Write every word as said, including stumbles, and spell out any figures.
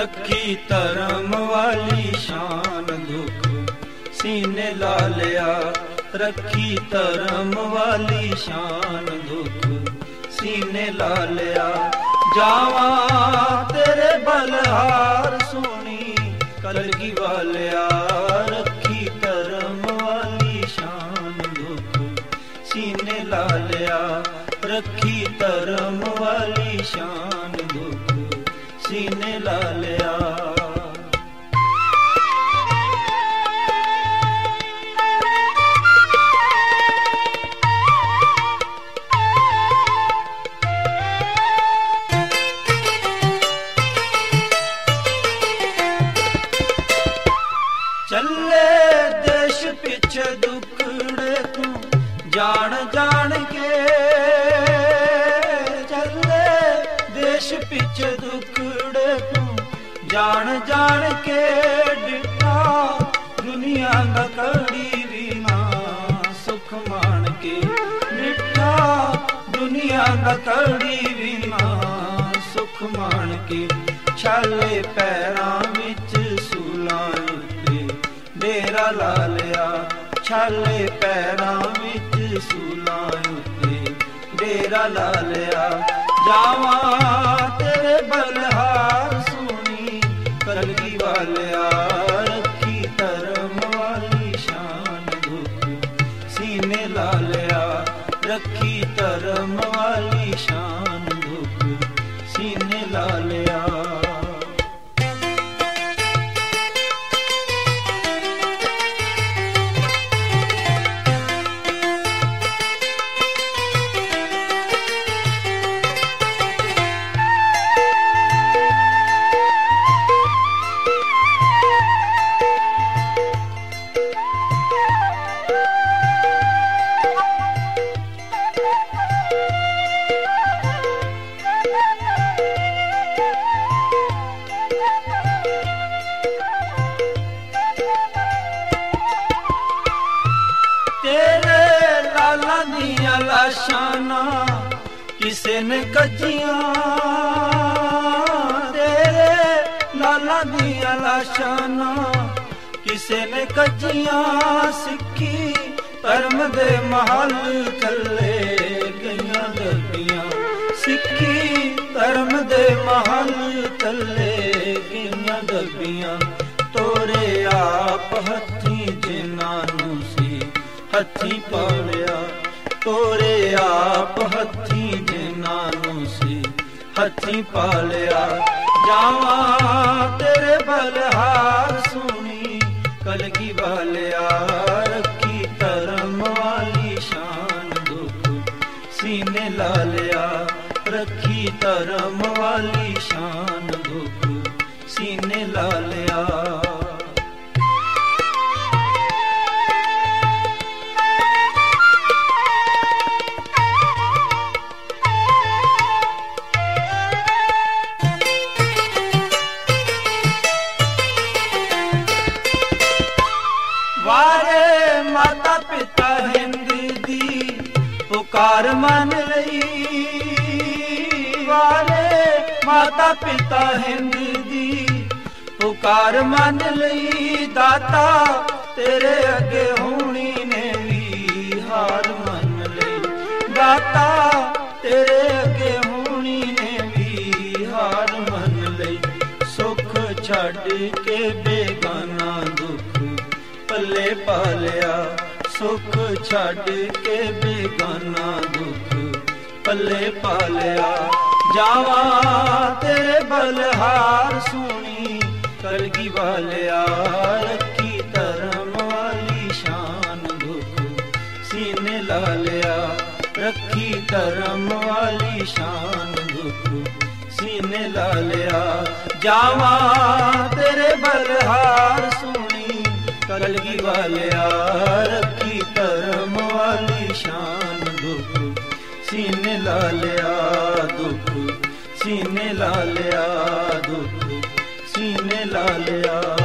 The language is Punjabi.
ਰੱਖੀ ਧਰਮ ਵਾਲੀ ਸ਼ਾਨ ਦੁੱਖ ਸੀਨੇ ਲਾ ਲਿਆ। ਰੱਖੀ ਧਰਮ ਵਾਲੀ ਸ਼ਾਨ ਦੁੱਖ ਸੀਨੇ ਲਾ ਲਿਆ। ਜਾਵਾਂ ਤੇਰੇ ਬਲਹਾਰ ਸੋਹਣੀ ਕਲਗੀ ਵਾਲਿਆ। ਰੱਖੀ ਧਰਮ ਵਾਲੀ ਸ਼ਾਨ ਦੁੱਖ ਸੀਨੇ ਲਾ ਲਿਆ। ਰੱਖੀ ਧਰਮ ਵਾਲੀ ਸ਼ਾਨ ਦੁੱਖ ਸੀਨੇ ਲਾ ਲਿਆ। ਚੱਲੇ ਦੇਸ਼ ਪਿੱਛੇ ਦੁੱਖੜੇ ਤੂੰ ਜਾਣ ਜਾਣ ਕੇ। ਚੱਲੇ ਦੇਸ਼ ਪਿੱਛੇ ਦੁੱਖੜੇ ਤੂੰ ਜਾਣ ਜਾਣ ਕੇ। ਡਿੱਠਾ ਦੁਨੀਆ ਦਾ ਕੜੀ ਵੀ ਨਾ ਸੁਖ ਮਾਣ ਕੇ। ਡਿੱਠਾ ਦੁਨੀਆ ਦਾ ਕੜੀ ਵੀ ਨਾ ਸੁਖ ਮਾਣ ਕੇ। ਛਾਲੇ ਪੈਰਾਂ ਵਿੱਚ ਸੂਲਾਂ ਡੇਰਾ ਲਾ ਲਿਆ। ਛਾਲੇ ਪੈਰਾਂ ਵਿੱਚ ਸੂਲਾਂ ਉੱਤੇ ਡੇਰਾ ਲਾ ਲਿਆ। ਜਾਵਾਂ ਤੇਰੇ ਬਲਹਾਰ ਸੋਹਣੀ ਕਲਗੀ ਵਾਲਿਆ। ਰੱਖੀ ਧਰਮ ਵਾਲੀ ਸ਼ਾਨ ਦੁੱਖ ਸੀਨੇ ਲਾ ਲਿਆ। ਰੱਖੀ ਧਰਮ ਵਾਲੀ ਸ਼ਾਨ ਦੁੱਖ ਸੀਨੇ ਲਾ ਲਿਆ। ਤੇਰੇ ਲਾਲਾਂ ਦੀਆਂ ਲਾਸ਼ਾਂ ਨਾ ਕਿਸੇ ਨੇ ਕੱਜੀਆਂ। ਤੇਰੇ ਲਾਲਾਂ ਦੀਆਂ ਲਾਸ਼ਾਂ ਨਾ ਕਿਸੇ ਨੇ ਕੱਜੀਆਂ। ਸਿੱਖੀ ਧਰਮ ਦੇ ਮਹਲ ਥੱਲੇ ਗਈਆਂ ਦੱਬੀਆਂ। ਸਿੱਖੀ ਧਰਮ ਦੇ ਮਹਲ ਥੱਲੇ ਗਈਆਂ ਦੱਬੀਆਂ। ਤੋਰੇ ਆਪ ਹੱਥੀਂ ਜਿਨ੍ਹਾਂ ਨੂੰ ਸੀ ਹੱਥੀਂ ਪਾਲਿਆ। ਤੋਰੇ ਆਪ ਹੱਥੀਂ ਜਿਨ੍ਹਾਂ ਨੂੰ ਸੀ ਹੱਥੀਂ ਪਾਲਿਆ। ਜਾਵਾਂ ਤੇਰੇ ਬਲਹਾਰ ਸੋਹਣੀ ਕਲਗੀ ਵਾਲਿਆ। ਰੱਖੀ ਧਰਮ ਵਾਲੀ ਸ਼ਾਨ ਦੁੱਖ ਸੀਨੇ ਲਾ ਲਿਆ। ਰੱਖੀ ਧਰਮ ਵਾਲੀ ਸ਼ਾਨ ਦੁੱਖ ਸੀਨੇ ਲਾ ਲਿਆ। ਵਾਰੇ ਮਾਤਾ ਪਿਤਾ ਹਿੰਦ ਦੀ ਪੁਕਾਰ ਮੰਨ ਲਈ। ਵਾਰੇ ਮਾਤਾ ਪਿਤਾ ਹਿੰਦ ਦੀ ਪੁਕਾਰ ਮੰਨ ਲਈ। ਦਾਤਾ ਤੇਰੇ ਅੱਗੇ ਹੋਣੀ ਨੇ ਵੀ ਹਾਰ ਮੰਨ ਲਈ। ਦਾਤਾ ਤੇਰੇ ਅੱਗੇ ਹੋਣੀ ਨੇ ਵੀ ਹਾਰ ਮੰਨ ਲਈ। ਸੁੱਖ ਛੱਡ ਕੇ ਬੇਗਾਨਾ ਦੁੱਖ ਪੱਲੇ ਪਾ ਲਿਆ। ਸੁੱਖ ਛੱਡ ਕੇ ਬੇਗਾਨਾ ਦੁੱਖ ਪੱਲੇ ਪਾ ਲਿਆ। ਜਾਵਾਂ ਤੇਰੇ ਬਲਹਾਰ ਸੋਹਣੀ ਕਲਗੀ ਵਾਲਿਆ। ਰੱਖੀ ਧਰਮ ਵਾਲੀ ਸ਼ਾਨ ਦੁੱਖ ਸੀਨੇ ਲਾ ਲਿਆ। ਰੱਖੀ ਧਰਮ ਵਾਲੀ ਸ਼ਾਨ ਦੁੱਖ ਸੀਨੇ ਲਾ ਲਿਆ। ਜਾਵਾਂ ਤੇਰੇ ਬਲਹਾਰ ਸੋਹਣੀ ਕਲਗੀ ਵਾਲਿਆ। ਰੱਖੀ ਧਰਮ ਵਾਲੀ ਸ਼ਾਨ ਦੁੱਖ ਸੀਨੇ ਲਾ ਲਿਆ। ਦੁੱਖ ਸੀਨੇ ਲਾ ਲਿਆ। ਦੁੱਖ ਸੀਨੇ ਲਾ ਲਿਆ।